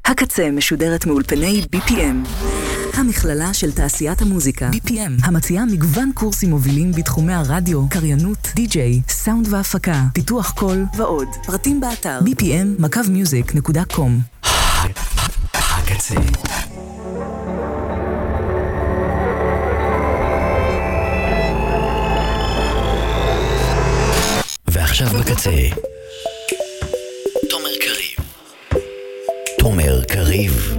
הקצה משודרת מאולפני BPM, המכללה של תעשיית המוזיקה. BPM, המציעה מגוון קורסים מובילים בתחומי הרדיו, קריינות, די-ג'יי, סאונד והפקה, פיתוח קול ועוד. פרטים באתר bpm-music.com. הקצה. ועכשיו בקצה. תומר קריב.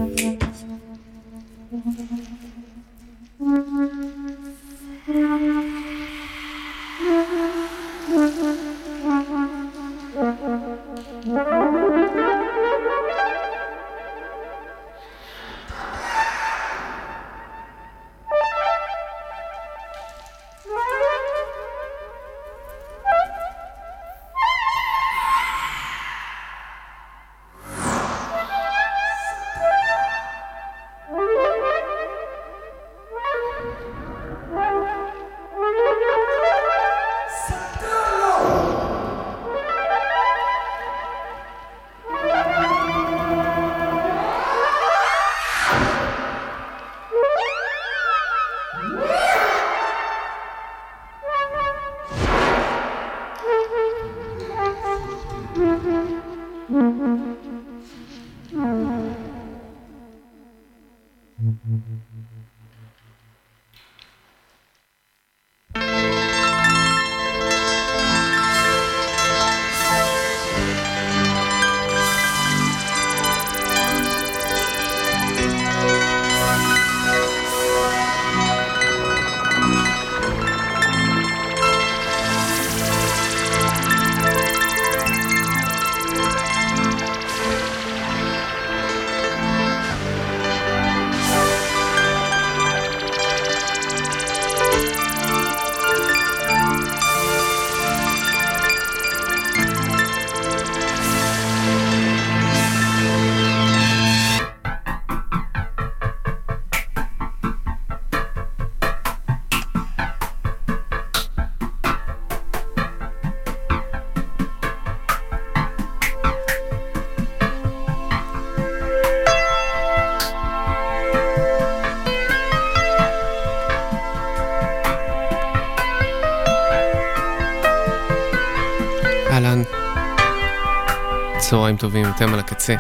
צהריים טובים, אתם על הקצה.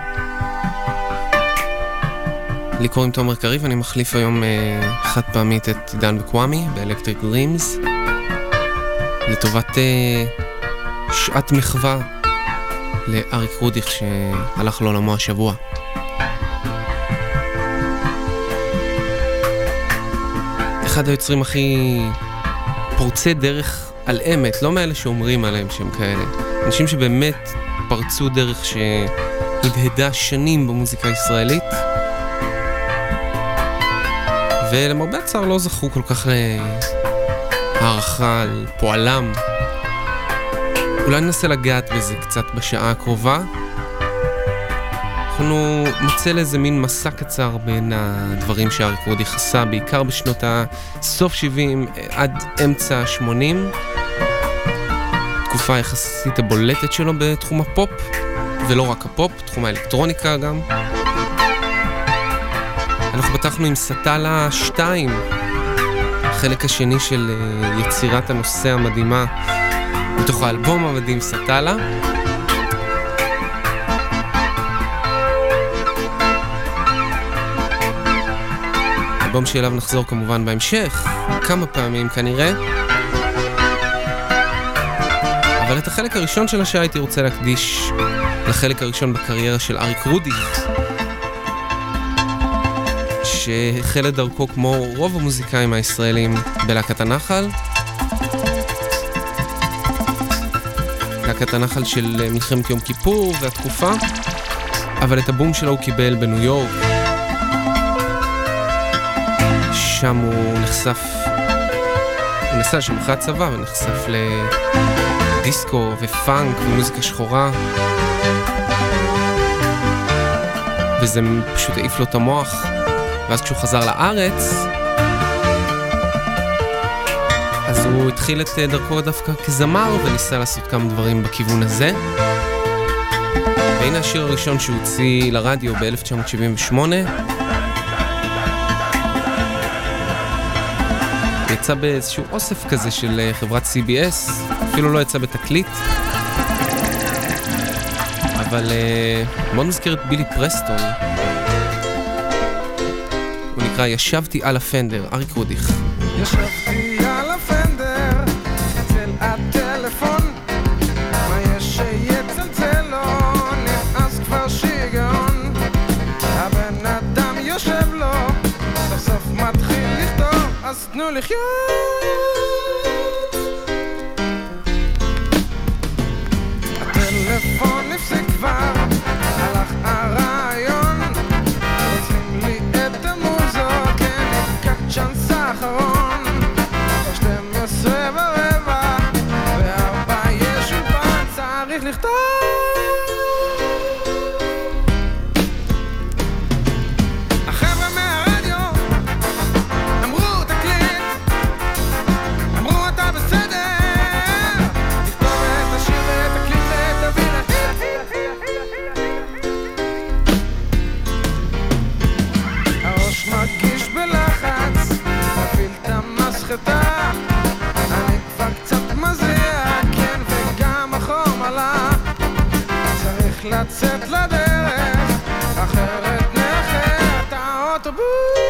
לי קוראים תומר קריב, אני מחליף היום חד פעמית את עידן בקוואמי באלקטריק דרימס לטובת שעת מחווה לאריק רודיך שהלך לעולמו השבוע. אחד היוצרים הכי פורצי דרך על אמת, לא מאלה שאומרים עליהם שהם כאלה, אנשים שבאמת פרצו דרך שהדהדה שנים במוזיקה הישראלית, ולמרבה הצער לא זכו כל כך להערכה על פועלם. אולי ננסה לגעת בזה קצת בשעה הקרובה. אנחנו נצא לאיזה מין מסע קצר בין הדברים שאריק רודיך עשה, בעיקר בשנות הסוף 70 עד אמצע 80, תקופה יחסית הבולטת שלו בתחום הפופ, ולא רק הפופ, תחום האלקטרוניקה גם. אנחנו פתחנו עם סטלה 2, החלק השני של יצירת הנושא המדהימה מתוך האלבום המדהים סטלה. אלבום שאליו נחזור כמובן בהמשך, כמה פעמים כנראה. אבל את החלק הראשון של השעה הייתי רוצה להקדיש לחלק הראשון בקריירה של אריק רודיך, שהחל את דרכו כמו רוב המוזיקאים הישראלים בלהקת הנחל. להקת הנחל של מלחמת יום כיפור והתקופה, אבל את הבום שלו הוא קיבל בניו יורק. שם הוא נחשף, הוא נסע שם אחרי הצבא ונחשף לדיסקו ופאנק ומוזיקה שחורה, וזה פשוט העיף לו את המוח. ואז כשהוא חזר לארץ, אז הוא התחיל את דרכו דווקא כזמר וניסה לעשות כמה דברים בכיוון הזה. והנה השיר הראשון שהוציא לרדיו ב-1978. יצא באיזשהו אוסף כזה של חברת CBS, אפילו לא יצא בתקליט. אבל מאוד מזכיר את בילי פרסטון. הוא נקרא ישבתי על הפנדר, אריק רודיך. ישבתי על הפנדר, צלצל הטלפון, מה יש שיצלצל לו, נמאס כבר שיגעון. הבן אדם יושב לו, סוף סוף מתחיל לכתוב, אז תנו לחיות. הטלפון נפסק כבר, הלך הרעיון, רוצים לי את המוזו, כן נפקק צ'אנס האחרון. 12:15 ו4 יש אולפן, צריך לכתוב. החבר'ה מהרדיו אמרו תקליט, אמרו אתה בסדר, תכתוב את השיר ותקליט ותביא הראש מרגיש בלחץ, מפעיל את המסחטה, אני כבר קצת מזיע, כן וגם החום עלה, צריך לצאת לדרך, אחרת נאחר את האוטובוס.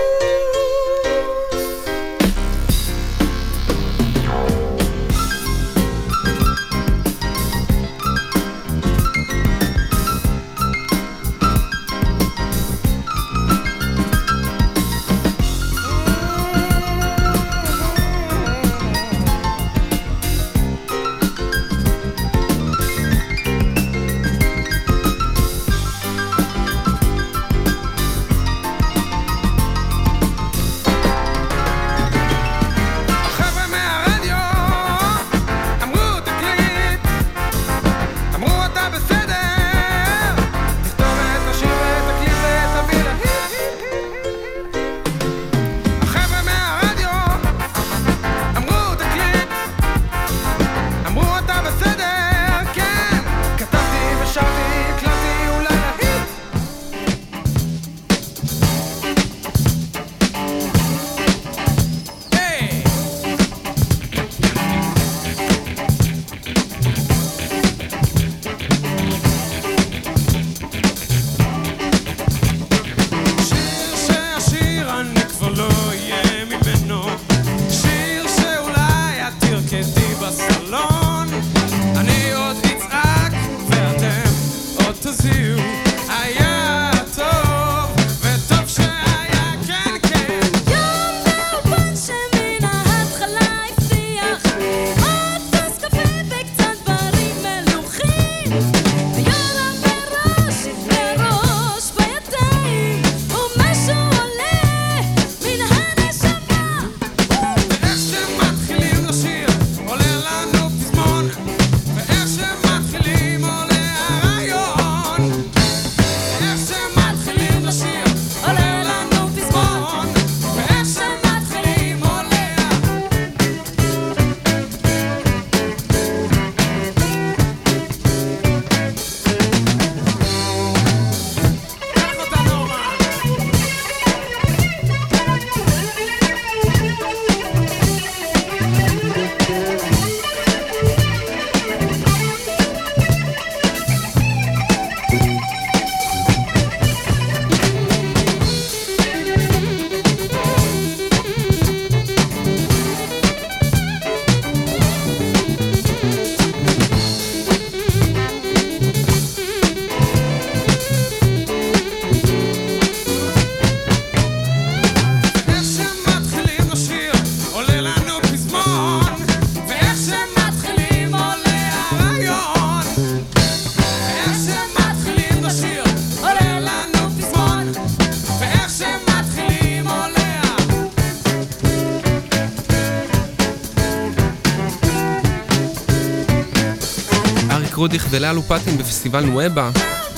רודיך ולאלו פטין בפסטיבל נואבה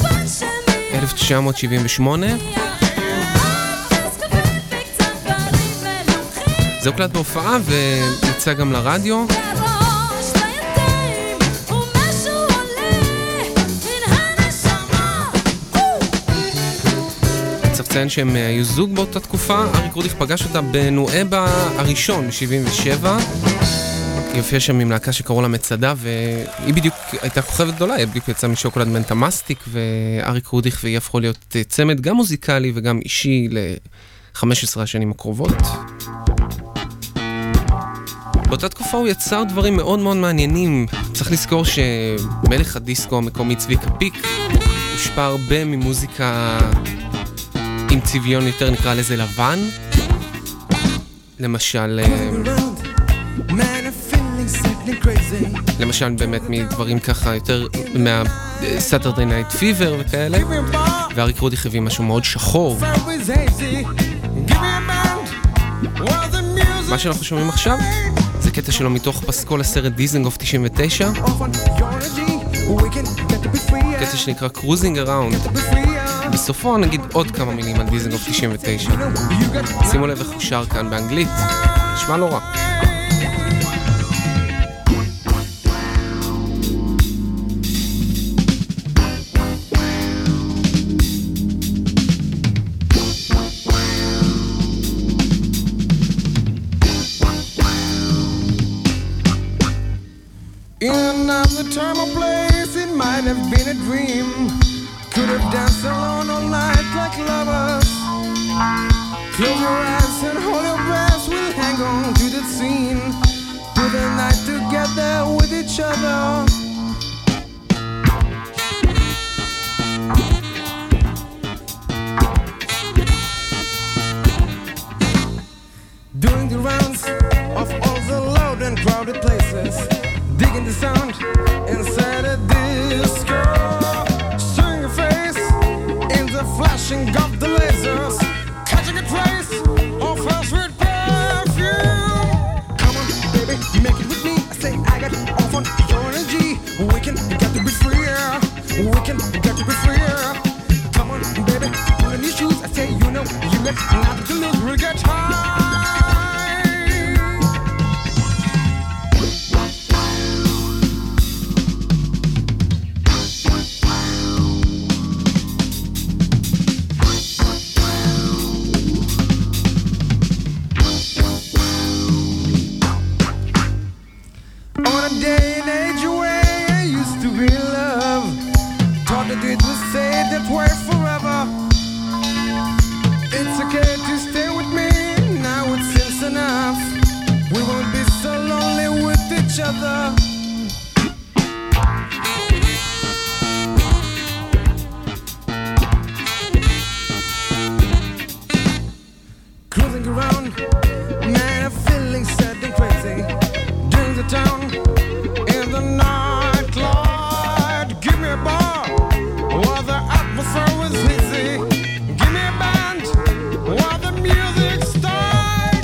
1978. זה הוקלט בהופעה ויצא גם לרדיו. לציין שהם היו זוג באותה תקופה. אריק רודיך פגש אותה בנואבה הראשון ב-77. היא הופיעה שם עם להקה שקראו לה מצדה, והיא בדיוק הייתה כוכבת גדולה, היא בדיוק יצאה משוקולד מנטה מסטיק, ואריק רודיך והיא הפכו להיות צמד גם מוזיקלי וגם אישי ל-15 השנים הקרובות. באותה תקופה הוא יצר דברים מאוד מאוד מעניינים. צריך לזכור שמלך הדיסקו המקומי צביקה פיק הושפע הרבה ממוזיקה עם צביון יותר, נקרא לזה לבן. למשל באמת מדברים ככה יותר מה-Saturday Night Fever וכאלה, ואריק רודיך הביא משהו מאוד שחור. מה שאנחנו שומעים עכשיו זה קטע שלו מתוך פסקול הסרט דיזנגוף 99, קטע שנקרא Cruising Around. בסופו נגיד עוד כמה מילים על דיזנגוף 99. שימו לב איך הוא שר כאן באנגלית, נשמע לא רע. In another time or place, it might have been a dream. Could have danced alone all night like lovers. Close your eyes and hold your breath. We'll hang on to the scene. Do the night together with each other. Doing the rounds of all the loud and crowded places. Digging the sound inside a disco. Seeing your face in the flashing of the lasers. Catching a trace of her sweet perfume. Come on, baby, make it with me. I say I got off on your energy. We can get to be freer. We can get to be freer. Come on, baby, put on your shoes. I say you know you got nothing to lose. We'll get high. Cruising around, man, I'm feeling sad and crazy. During the town, in the nightclub, give me a bar while the atmosphere was easy. Give me a band while the music starts.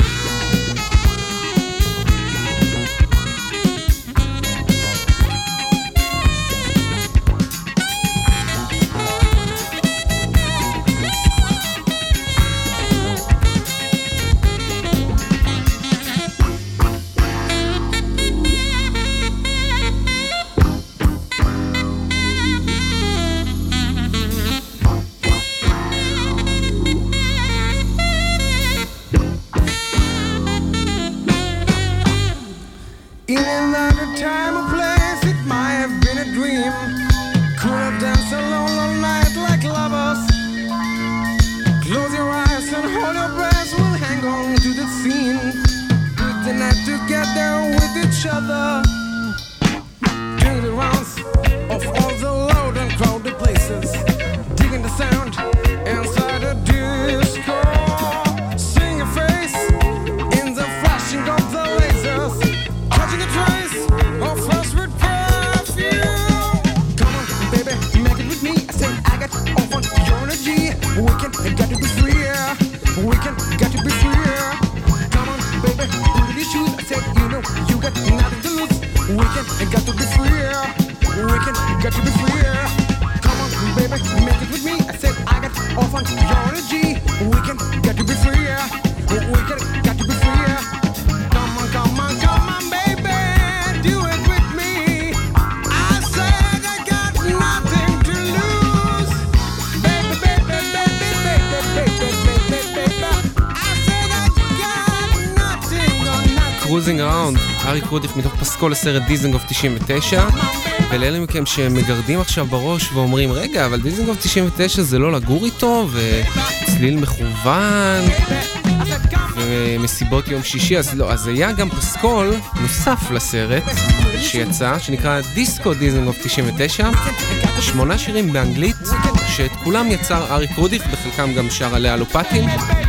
In another time or place, it might have been a dream. Could have danced alone all night like lovers. Close your eyes and hold your breath. We'll hang on to the scene. Put the night together with each other. Doing the rounds of all the loud and crowded places. Digging the sound inside a disco. Seeing your face in the flashing of the lasers. Catching a trace of her sweet perfume. Come on, baby, make it with me. I say I got off on your energy. We can got to be freer. We can got to be freer. Come on, baby, put on your shoes. I say you know you got nothing to lose. We can got to be freer. We can got to be freer. Come on, baby, make it with me. I said I got off on your energy. We can got to be freer. We can got to be freer. Come on, come on, come on, baby, do it with me. I said I got nothing to lose. Baby, baby, baby, baby. Cruising Around, אריק רודיך מתוך פסקול הסרט דיזנגוף 99, ולאלה מכם שמגרדים עכשיו בראש ואומרים, רגע, אבל דיזנגוף 99 זה לא לגור איתו, וצליל מכוון, ומסיבות יום שישי, אז לא, אז היה גם פסקול נוסף לסרט שיצא, שנקרא דיסקו דיזנגוף 99, 8 שירים באנגלית, שאת כולם יצר אריק רודיך, בחלקם גם שר עליה לופטין.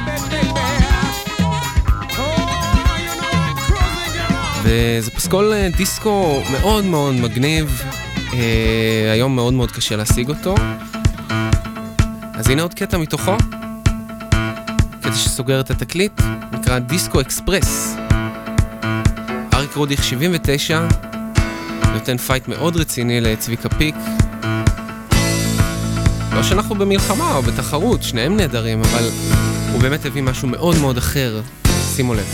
וזה פסקול דיסקו מאוד מאוד מגניב, היום מאוד מאוד קשה להשיג אותו. אז הנה עוד קטע מתוכו, קטע שסוגר את התקליט, נקרא דיסקו אקספרס. אריק רודיך 79, נותן פייט מאוד רציני לצביקה פיק. לא שאנחנו במלחמה או בתחרות, שניהם נהדרים, אבל הוא באמת הביא משהו מאוד מאוד אחר. שימו לב.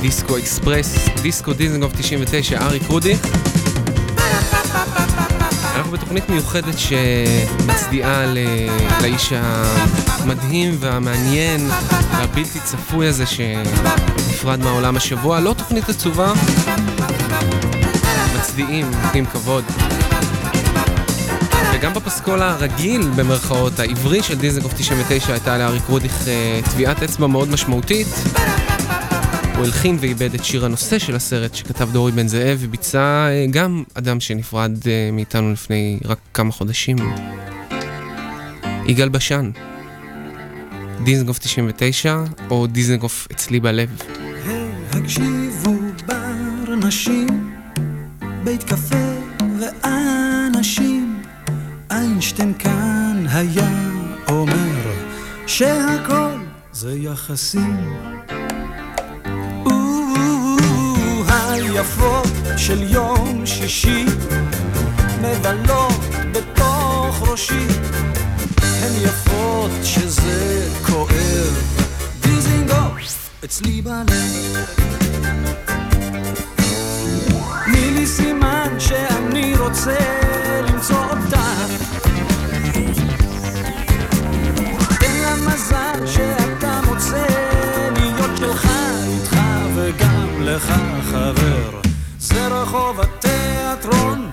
דיסקו אקספרס, דיסקו דיזנגוף 99, אריק רודי. אנחנו בתוכנית מיוחדת שמצדיעה לאיש המדהים והמעניין והבלתי צפוי הזה שנפרד מהעולם השבוע. לא תוכנית עצובה, מצדיעים, נותנים כבוד. וגם בפסקול הרגיל במרכאות העברי של דיזנגוף 99 הייתה לאריק רודיך טביעת אצבע מאוד משמעותית. הוא הלחין ואיבד את שיר הנושא של הסרט שכתב דורי בן זאב, וביצע גם אדם שנפרד מאיתנו לפני רק כמה חודשים, יגאל בשן. דיזנגוף 99 או דיזנגוף אצלי בלב. הקשיבו בר נשים, בית קפה ואנשים, איינשטיין כאן היה אומר שהכל זה יחסים. היפות של יום שישי מבלות בתוך ראשי, הן יפות שזה כואב, דיזנגוף אצלי בלב. תני לי סימן שאני רוצה למצוא אותך, תן לה מזל שאתה מוצא להיות שלך איתך וגם לך חבר. זה רחוב התיאטרון,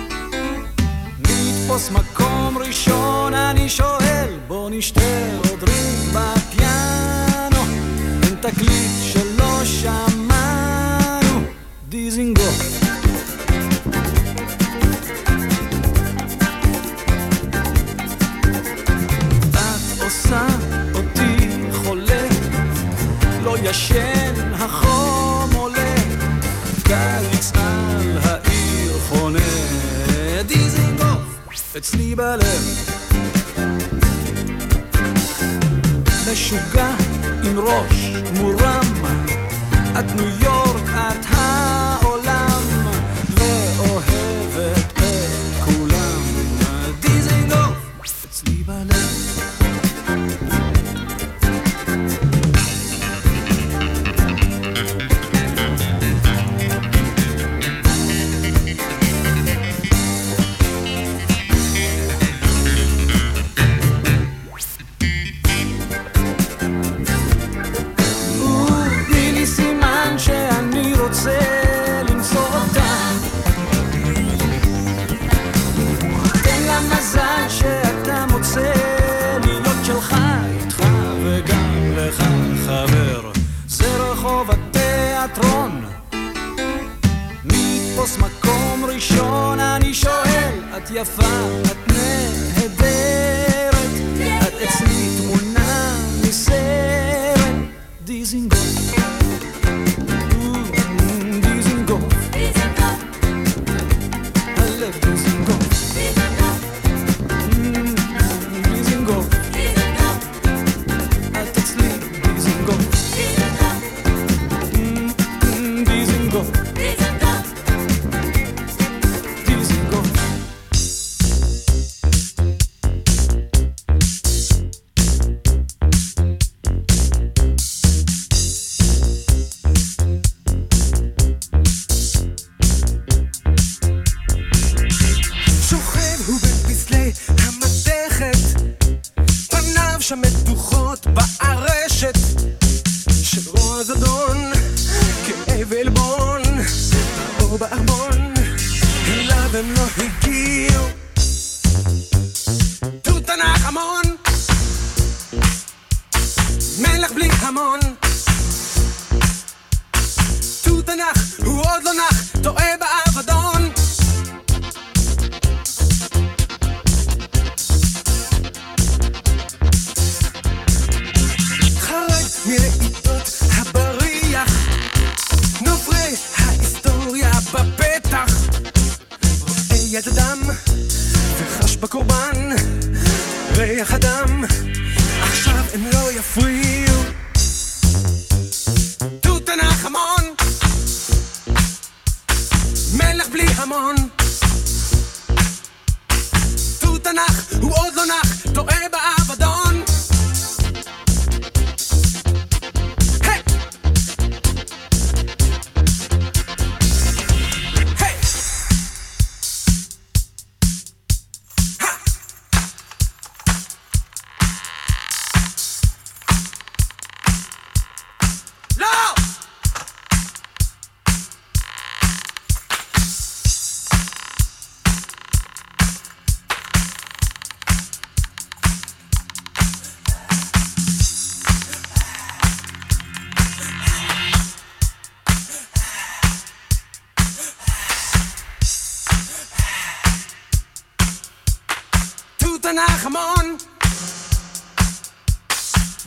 נתפוס מקום ראשון, אני שואל בוא נשתה עוד ריק בפיאנו, אין תקליט שלא שמענו, דיזנגוף. את עושה אותי חולה, לא ישן החום עולה, גליץ על העיר חונה, דיזנגוף אצלי בלב. משוגע עם ראש מורם, את ניו יורק, את העולם, ואוהבת את כולם, דיזנגוף אצלי בלב. מקום ראשון, אני שואל, את יפה, את נהדרת, את אצלי תמונה מסרט, דיזנגוף, דיזנגוף, הלב דיזנגוף, דיזנגוף, את אצלי דיזנגוף, דיזנגוף. שמתוחות בארשת של רוע זדון, כאב אלבון או בארמון, אליו הם לא הגיעו. תות ענק המון, מלך בלי המון, תות ענק הוא עוד לא נח, טועה באבדון. מרעיתות הבריח, נוברי ההיסטוריה בפתח, רואה יד אדם וחש בקורבן ריח אדם, עכשיו הם לא יפריעו. תות ענק המון, מלך בלי המון, תות ענק הוא עוד לא נח, טועה באבדון.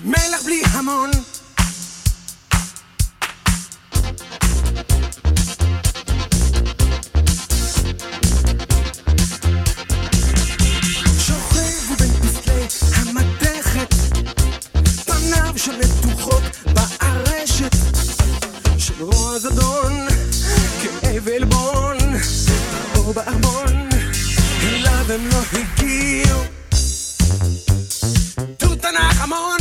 מלך בלי המון שוכב בין פסלי המתכת פניו של מתוחות בארשת של רוע זדון כאב אלבון או בארבון אליו הם לא הגיעו תותנח המון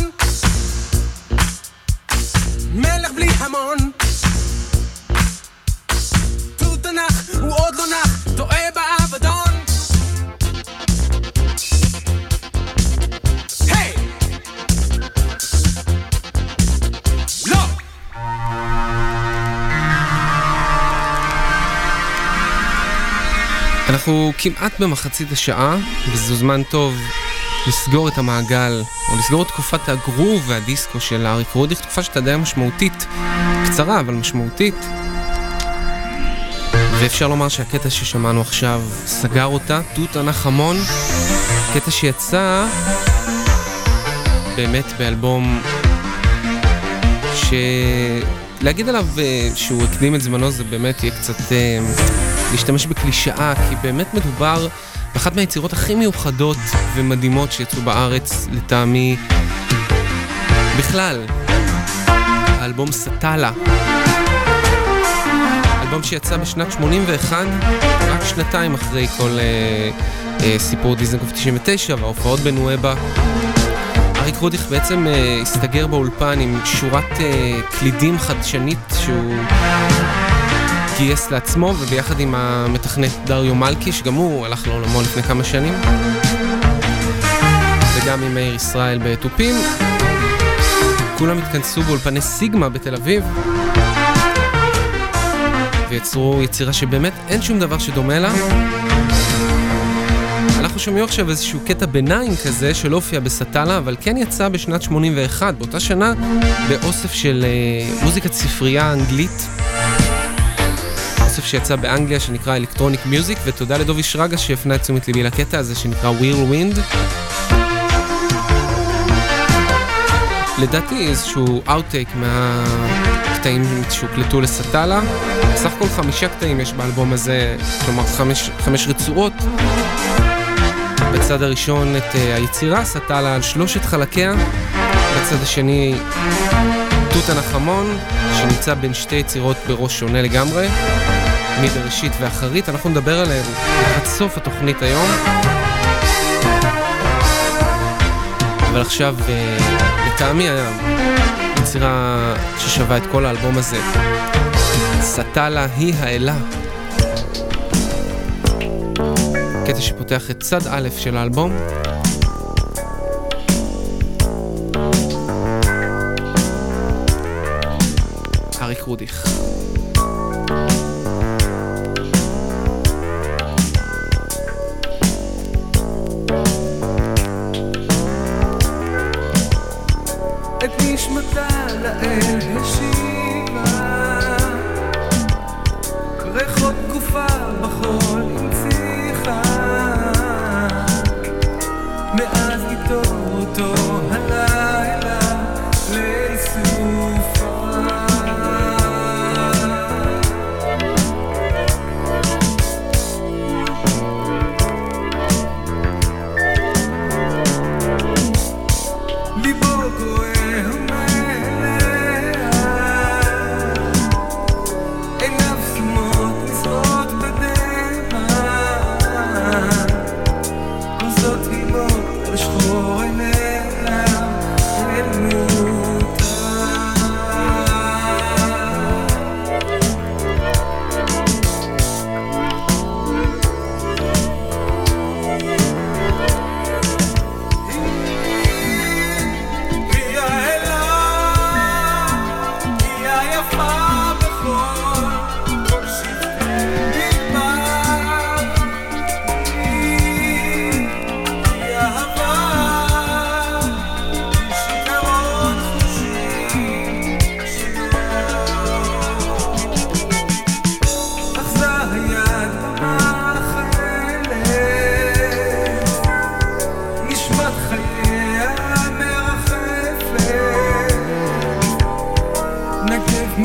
מלך בלי המון תותנח הוא עוד לא נח טועה באבדון היי לא אנחנו כמעט במחצית השעה, וזו זמן טוב לסגור את המעגל, או לסגור את תקופת הגרוב והדיסקו של אריק רודיך, תקופה שאתה די משמעותית, קצרה אבל משמעותית. ואפשר לומר שהקטע ששמענו עכשיו סגר אותה, תותנח המון, קטע שיצא באמת באלבום להגיד עליו שהוא הקדים את זמנו זה באמת יהיה קצת להשתמש בקלישאה, כי באמת מדובר באחת מהיצירות הכי מיוחדות ומדהימות שיצאו בארץ לטעמי בכלל. האלבום סטלה, אלבום שיצא בשנת 81, רק שנתיים אחרי כל סיפור דיזנגוף 99 וההופעות בנואבה. אריק רודיך בעצם הסתגר באולפן עם שורת קלידים חדשנית שהוא גייס לעצמו, וביחד עם המתכנת דריו מלכי, שגם הוא הלך לעולמו לפני כמה שנים, וגם עם מאיר ישראל בטופים. כולם התכנסו באולפני סיגמה בתל אביב ויצרו יצירה שבאמת אין שום דבר שדומה לה. אנחנו שומעים עכשיו איזשהו קטע ביניים כזה שלא הופיע בסטלה, אבל כן יצא בשנת 81, באותה שנה, באוסף של מוזיקת ספרייה אנגלית, אוסף שיצא באנגליה שנקרא אלקטרוניק מיוזיק, ותודה לדובי שרגא שהפנה את תשומת ליבי לקטע הזה שנקרא Whirlwind. לדעתי איזשהו אאוטטייק מהקטעים שהוקלטו לסטלה. בסך הכל 5 קטעים יש באלבום הזה, כלומר 5 רצועות. בצד הראשון את היצירה, סטלה על 3 חלקיה. בצד השני תותנח המון, שנמצא בין 2 יצירות בראש שונה לגמרי, מדראשית ואחרית. אנחנו נדבר עליהם עד סוף התוכנית היום. אבל עכשיו, לטעמי היצירה ששווה את כל האלבום הזה, סטלה היא האלה. קטע שפותח את צד א' של האלבום. אריק רודיך. את נשמתה לאל השיבה, ריחות תקופה בחול הנציחה, מאז איתו אותו הלילה ליל סופה. ליבו כואב ומלאה, עיניו סמות משרות בדרך,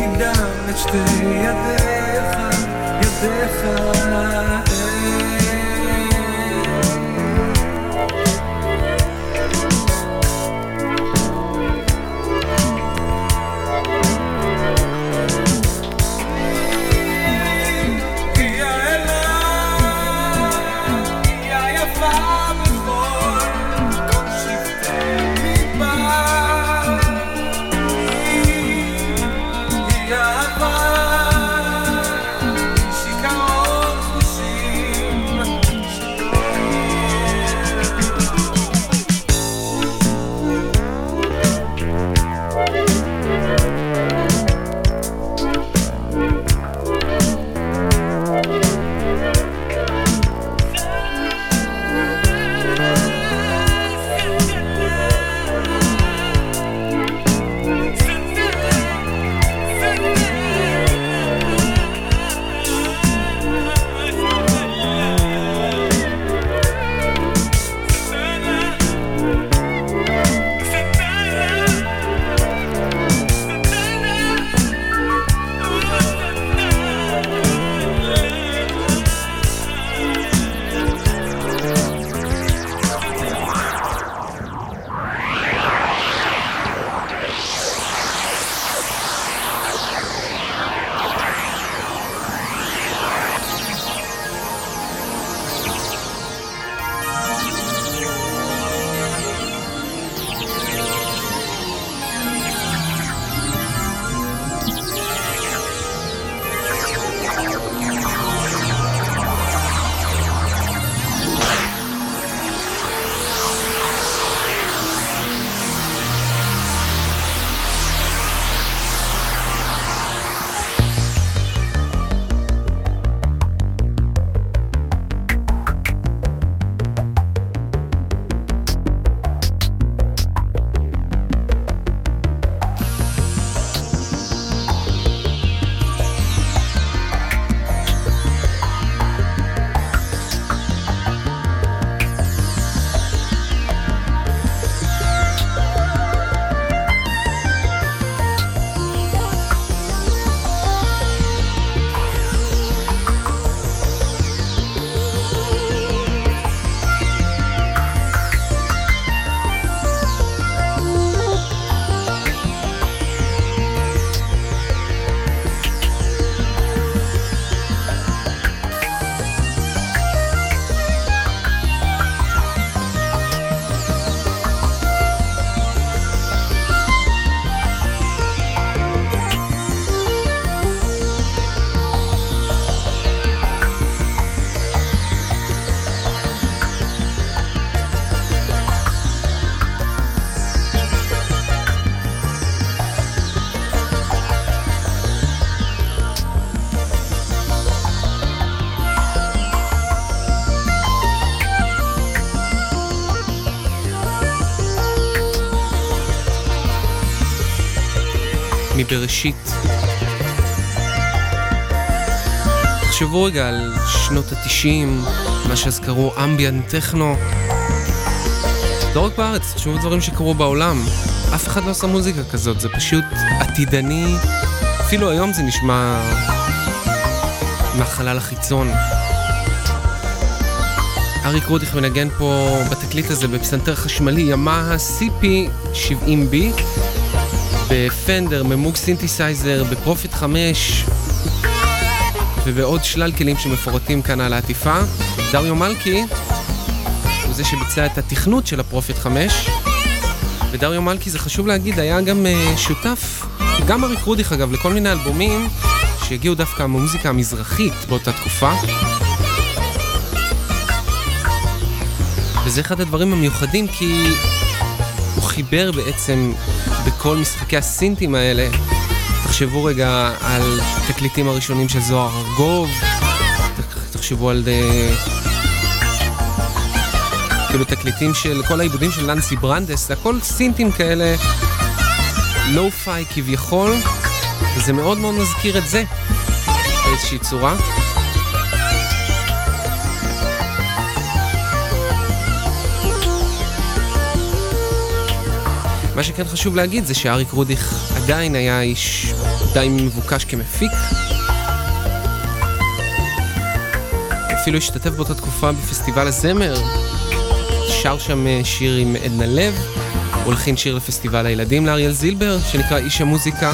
דם את שתי ידיך, ידיך. מבראשית. תחשבו רגע על שנות ה-90, מה שאז קראו אמביאנט טכנו. לא רק בארץ, תחשבו דברים שקרו בעולם. אף אחד לא עושה מוזיקה כזאת, זה פשוט עתידני. אפילו היום זה נשמע מהחלל החיצון. אריק רודיך מנגן פה בתקליט הזה בפסנתר חשמלי ימאהה CP70B, בפנדר, ממוג סינתסייזר, בפרופיט 5 ובעוד שלל כלים שמפורטים כאן על העטיפה. דריו מלכי הוא זה שביצע את התכנות של הפרופיט 5, ודריו מלכי, זה חשוב להגיד, היה גם שותף, גם אריק רודיך אגב, לכל מיני אלבומים שהגיעו דווקא מהמוזיקה המזרחית באותה תקופה. וזה אחד הדברים המיוחדים, כי הוא חיבר בעצם בכל משחקי הסינטים האלה. תחשבו רגע על תקליטים הראשונים של זוהר ארגוב, תחשבו על כאילו תקליטים של כל העיבודים של ננסי ברנדס, זה הכל סינטים כאלה, לואו-פיי כביכול, וזה מאוד מאוד מזכיר את זה באיזושהי צורה. מה שכן חשוב להגיד זה שאריק רודיך עדיין היה איש די מבוקש כמפיק. אפילו השתתף באותה תקופה בפסטיבל הזמר, שר שם שיר עם עדנה לב, הוא הלחין שיר לפסטיבל הילדים לאריאל זילבר שנקרא איש המוזיקה.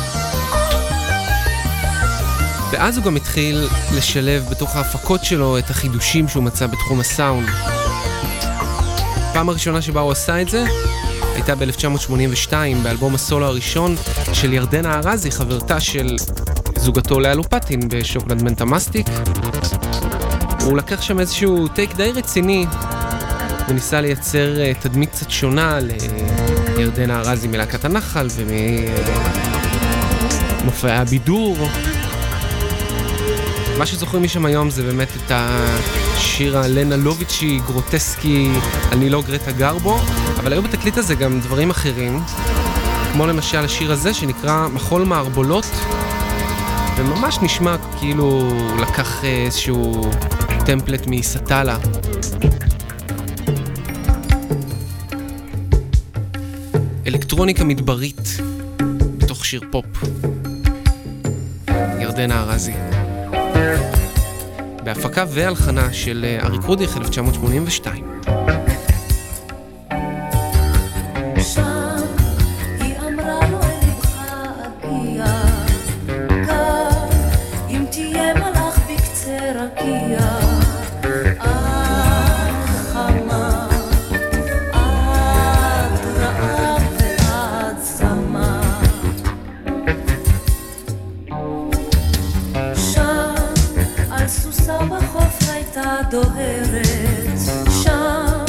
ואז הוא גם התחיל לשלב בתוך ההפקות שלו את החידושים שהוא מצא בתחום הסאונד. הפעם הראשונה שבה הוא עשה את זה הייתה ב-1982 באלבום הסולו הראשון של ירדנה ארזי, חברתה של זוגתו לאה לופטין בשוקולד מנטה מסטיק. הוא לקח שם איזשהו טייק די רציני וניסה לייצר תדמית קצת שונה לירדנה ארזי מלהקת הנחל ומופעי הבידור. מה שזוכרים משם היום זה באמת את השיר הלנה לוביצ'י, גרוטסקי, אני לא גרטה גרבו, אבל היו בתקליט הזה גם דברים אחרים, כמו למשל השיר הזה שנקרא מחול מערבולות, וממש נשמע כאילו לקח איזשהו טמפלט מסטלה. אלקטרוניקה מדברית בתוך שיר פופ. ירדנה ארזי. בהפקה והלחנה של אריק רודיך 1982. דוהרת שם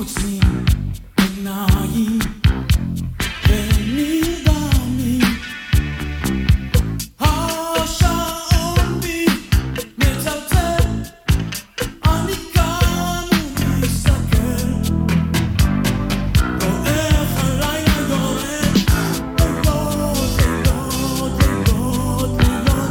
עוצמים עיניים ונרדמים השעון בי מצלצל אני כאן ומסתכל רואה איך הלילה יורד לילות לילות לילות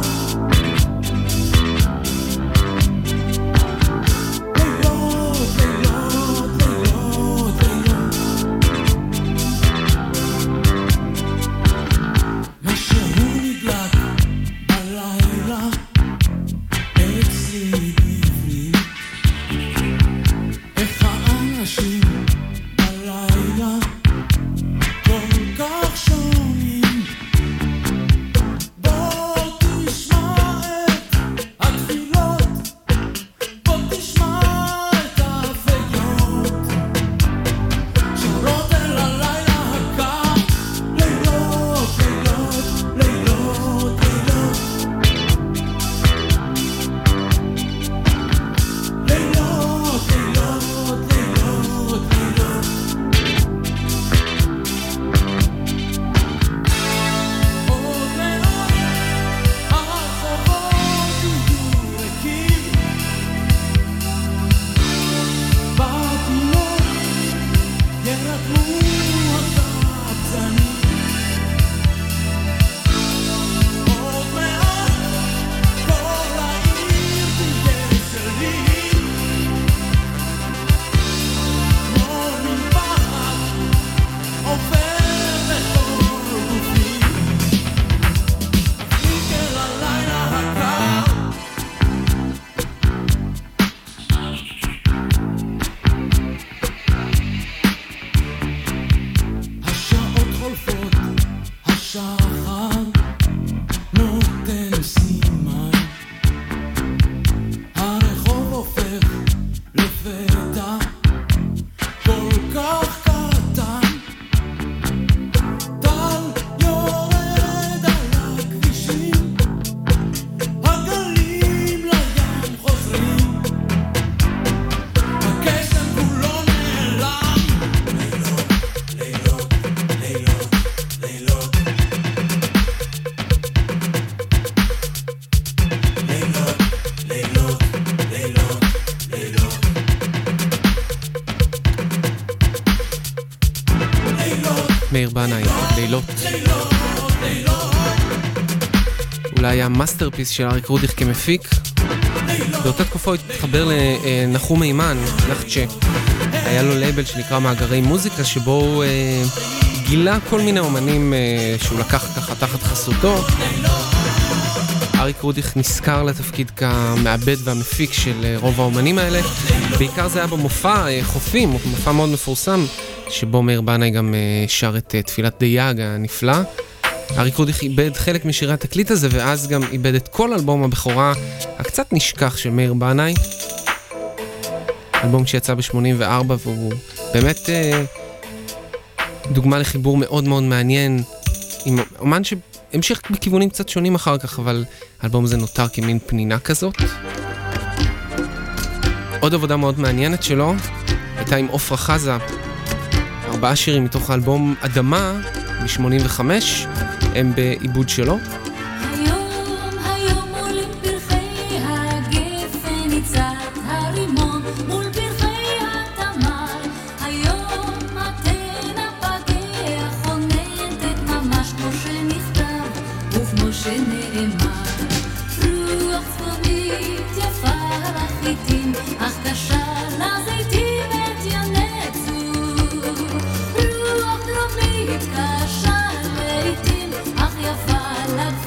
מאיר בנאי, לילות. אולי המאסטרפיס של אריק רודיך כמפיק. באותה תקופה הוא התחבר לנחום מימן, נחצ'ה. היה לו לייבל שנקרא מאגרי מוזיקה, שבו הוא גילה כל מיני אומנים שהוא לקח ככה תחת חסותו. אריק רודיך נזכר לתפקיד כמעבד והמפיק של רוב האומנים האלה. בעיקר זה היה במופע חופים, מופע מאוד מפורסם, שבו מאיר בנאי גם שר את תפילת דייג הנפלא. אריק רודיך איבד חלק משירי התקליט הזה, ואז גם איבד את כל אלבום הבכורה הקצת נשכח של מאיר בנאי. אלבום שיצא ב-84, והוא באמת דוגמה לחיבור מאוד מאוד מעניין, עם אומן שהמשיך בכיוונים קצת שונים אחר כך, אבל האלבום הזה נותר כמין פנינה כזאת. עוד עבודה מאוד מעניינת שלו הייתה עם עופרה חזה, 4 שירים מתוך האלבום אדמה מ-85, הם בעיבוד שלו. היום עולים פרחי הגפן ניצת הרימון מול פרחי התמר, היום מתנה פגע חונטת ממש כמו שנכתב וכמו שנאמר, רוח צפונית יפה לחיטים אך קשה לזיתים את ינצו, רוח דרומית קשה לעתים אך יפה לגפנים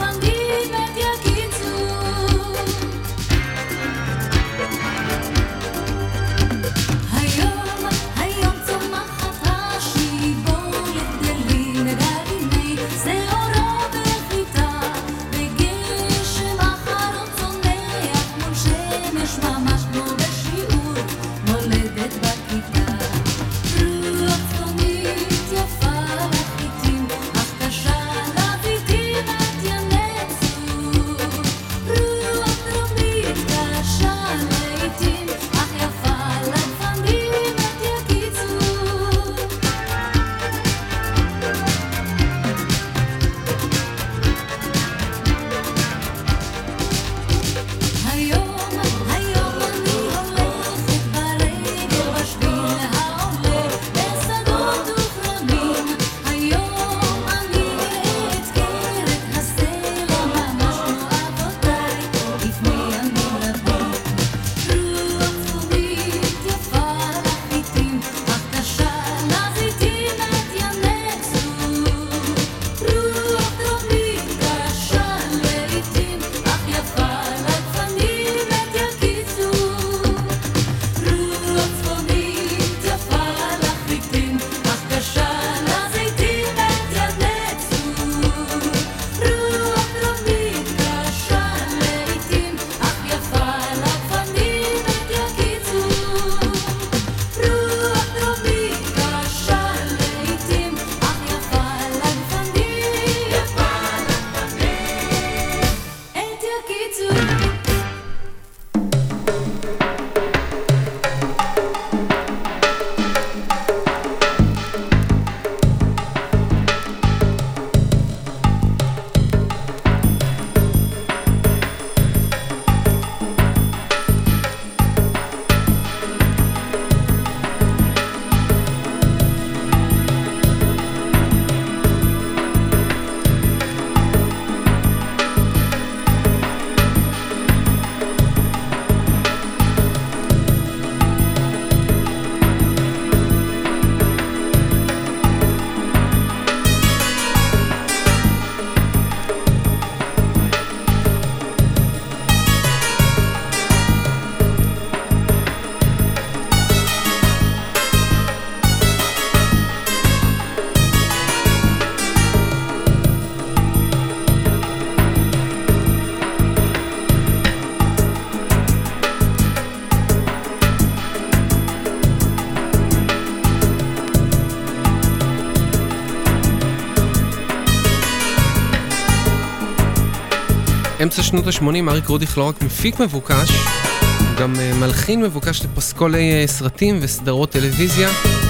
באמצע שנות ה-80 אריק רודיך לא רק מפיק מבוקש, הוא גם מלחין מבוקש לפסקולי סרטים וסדרות טלוויזיה.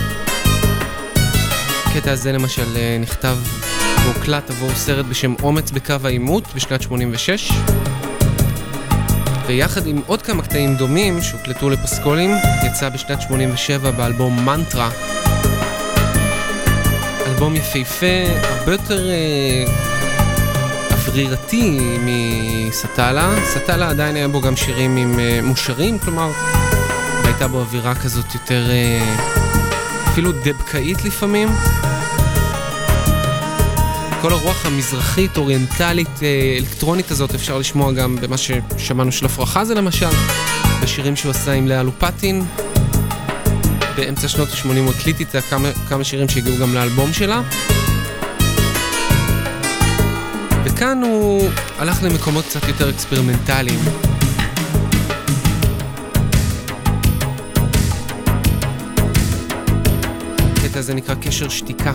הקטע הזה למשל נכתב והוקלט עבור סרט בשם אומץ בקו העימות בשנת 86, ויחד עם עוד כמה קטעים דומים שהוקלטו לפסקולים יצא בשנת 87 באלבום מנטרה, אלבום יפהפה, הרבה יותר אוורירתי מסטלה. סטלה עדיין היה בו גם שירים עם מושרים, כלומר הייתה בו אווירה כזאת יותר אפילו דבקאית לפעמים. כל הרוח המזרחית, אוריינטלית, אלקטרונית הזאת אפשר לשמוע גם במה ששמענו של עפרה חזה למשל, בשירים שהוא עשה עם לאה לופטין. באמצע שנות ה-80 הוא הקליט איתה כמה שירים שהגיעו גם לאלבום שלה. וכאן הוא הלך למקומות קצת יותר אקספרימנטליים. הקטע הזה נקרא קשר שתיקה.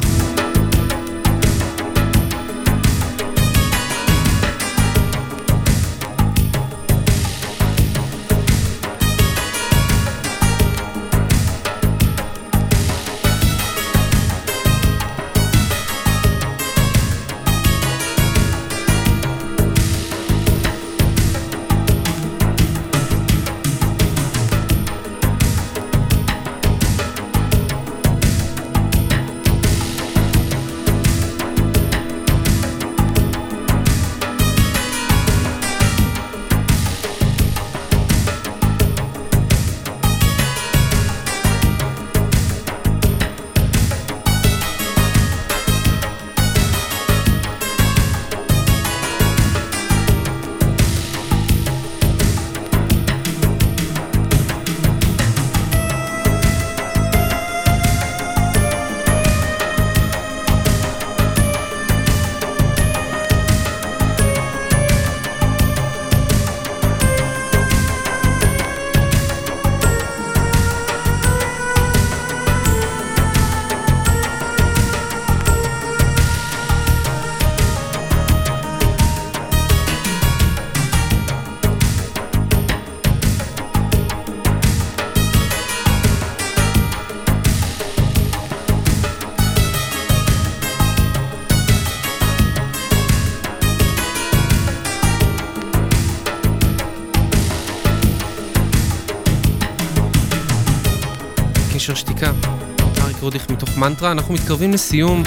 קשר שתיקה, אריק רודיך מתוך מנטרה. אנחנו מתקרבים לסיום,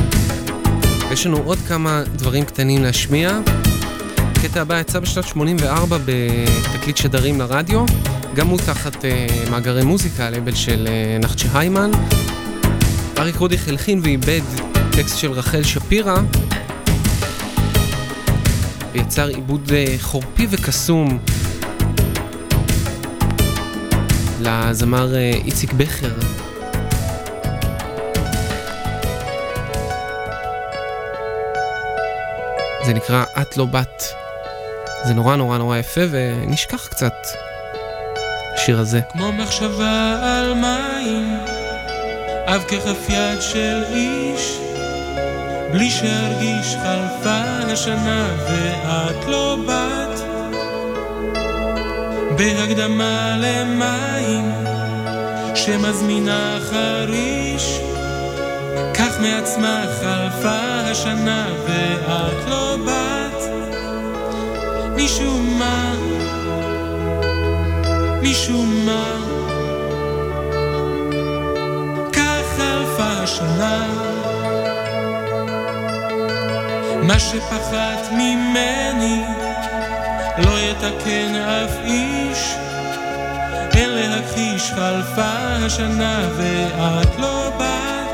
יש לנו עוד כמה דברים קטנים להשמיע. הקטע הבא יצא בשנת 84 בתקליט שדרים לרדיו, גם הוא תחת מאגרי מוזיקה, הלייבל של נחצ'ה היימן. אריק רודיך הלחין ואיבד טקסט של רחל שפירא, ויצר עיבוד חורפי וקסום לזמר איציק בכר. זה נקרא את לא בת. זה נורא נורא נורא יפה, ונשכח קצת השיר הזה. כמו מחשבה על מים, אב ככף יד של איש, בלי שהרגיש חלפה השנה ואת לא בת. בהקדמה למים שמזמינה חריש, כך מעצמה חלפה השנה ואת לא בת. משום מה, משום מה, כך חלפה השנה. מה שפחת ממני לא יתקן אף איש, אין להכחיש חלפה השנה ואת לא בת.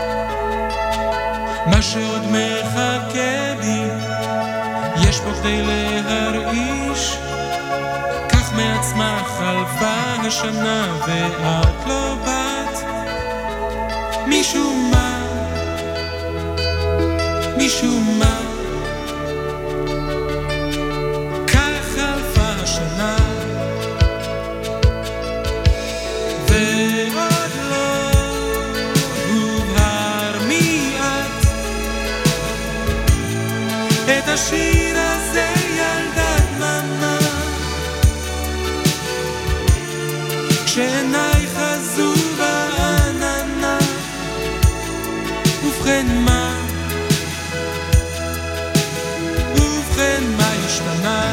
מה שעוד מחכה בי יש פה כדי להרעיש, כך מעצמה חלפה השנה ואת לא בת. משום מה, משום מה, כך חלפה השנה ועוד לא הובהר מי את. את השיר הזה ילדה ובכן מה? ובכן מה השתנה?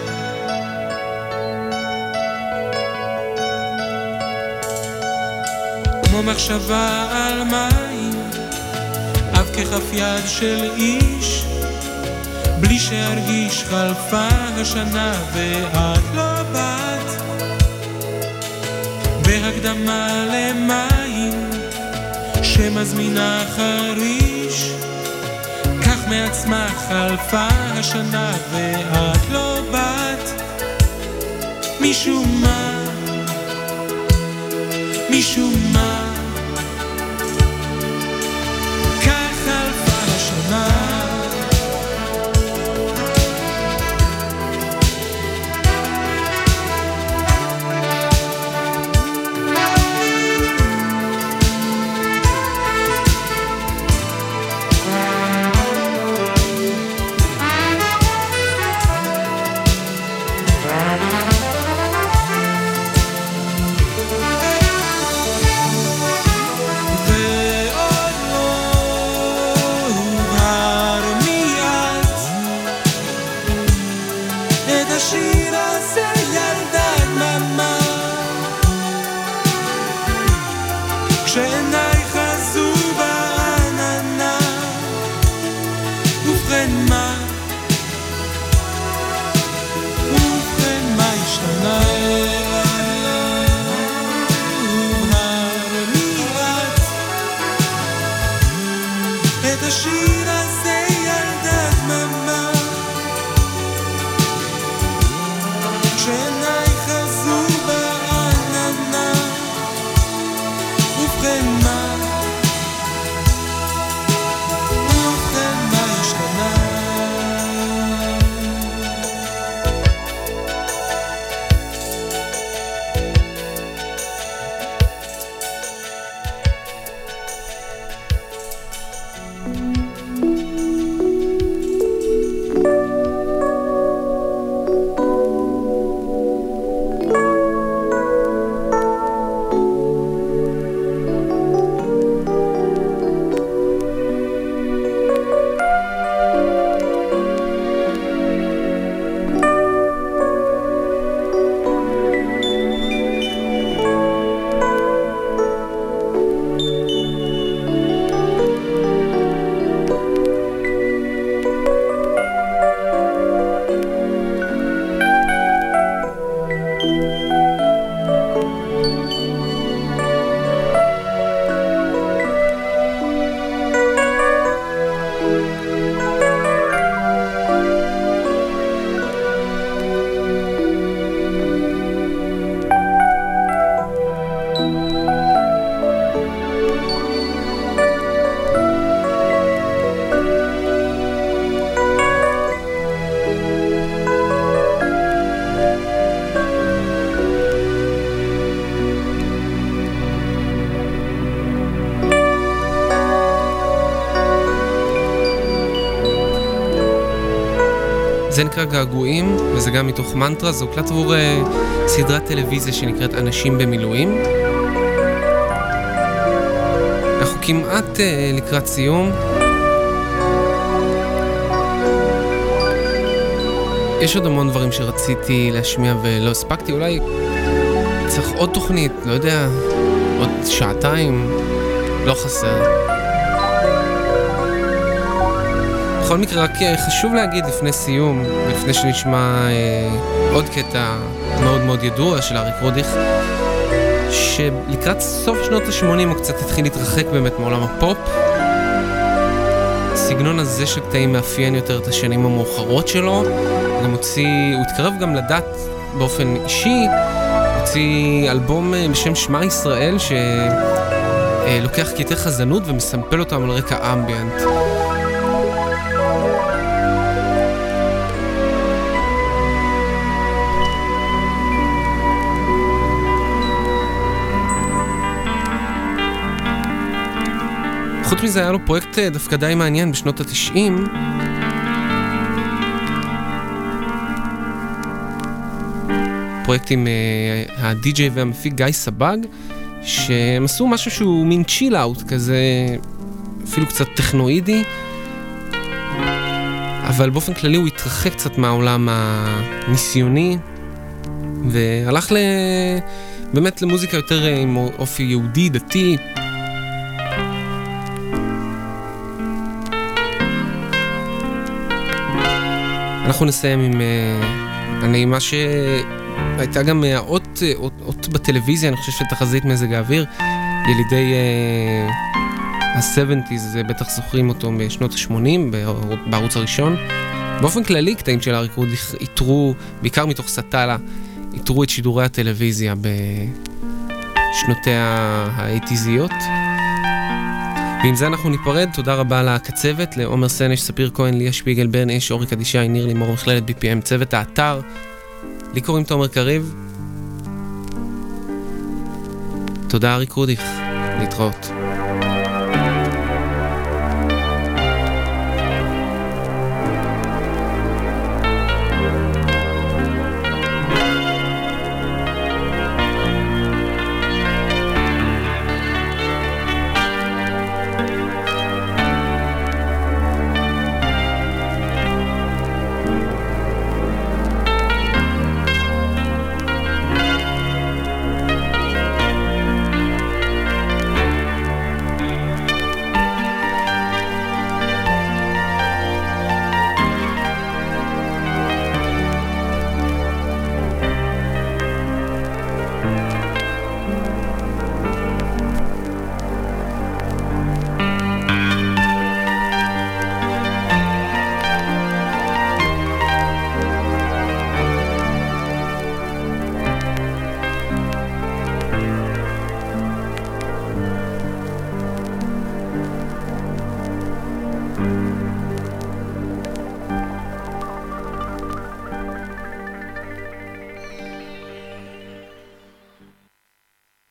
כמו מחשבה על מים, אב ככף יד של איש, בלי שארגיש חלפה השנה ואת לא באת. בהקדמה למים שמזמינה חריש, כך מעצמה חלפה השנה ואת לא באת. משום מה, משום מה, כך חלפה השנה. זה נקרא געגועים, וזה גם מתוך מנטרה, זו הוקלט עבור סדרת טלוויזיה שנקראת אנשים במילואים. אנחנו כמעט לקראת סיום. יש עוד המון דברים שרציתי להשמיע ולא הספקתי, אולי צריך עוד תוכנית, לא יודע, עוד שעתיים, לא חסר. בכל מקרה, רק חשוב להגיד לפני סיום, לפני שנשמע עוד קטע מאוד מאוד ידוע של אריק רודיך, שלקראת סוף שנות ה-80 הוא קצת התחיל להתרחק באמת מעולם הפופ. הסגנון הזה של קטעים מאפיין יותר את השנים המאוחרות שלו. הוא התקרב גם לדת באופן אישי, הוציא אלבום בשם שמע ישראל שלוקח קטעי חזנות ומסמפל אותם על רקע אמביאנט. חוץ מזה היה לו פרויקט דווקא די מעניין בשנות ה-90, פרויקט עם הדי-ג'יי והמפיק גיא סבג, שהם עשו משהו שהוא מין צ'יל-אוט כזה, אפילו קצת טכנואידי, אבל באופן כללי הוא התרחק קצת מהעולם הניסיוני, והלך באמת למוזיקה יותר עם אופי יהודי, דתי. אנחנו נסיים עם הנעימה שהייתה גם אות בטלוויזיה, אני חושב שתחזית מזג האוויר, ילידי ה-70s, בטח זוכרים אותו בשנות ה-80 בערוץ הראשון. באופן כללי, קטעים של אריק רודיך איתרו, בעיקר מתוך סטלה, איתרו את שידורי הטלוויזיה בשנותיה ה-80'. ועם זה אנחנו ניפרד. תודה רבה לקצוות, לעומר סנש, ספיר כהן, ליה שפיגל, ברן אש, אורי קדישי, ניר לימור, מכללת BPM, צוות האתר. לי קוראים תומר קריב. תודה אריק רודיך, להתראות.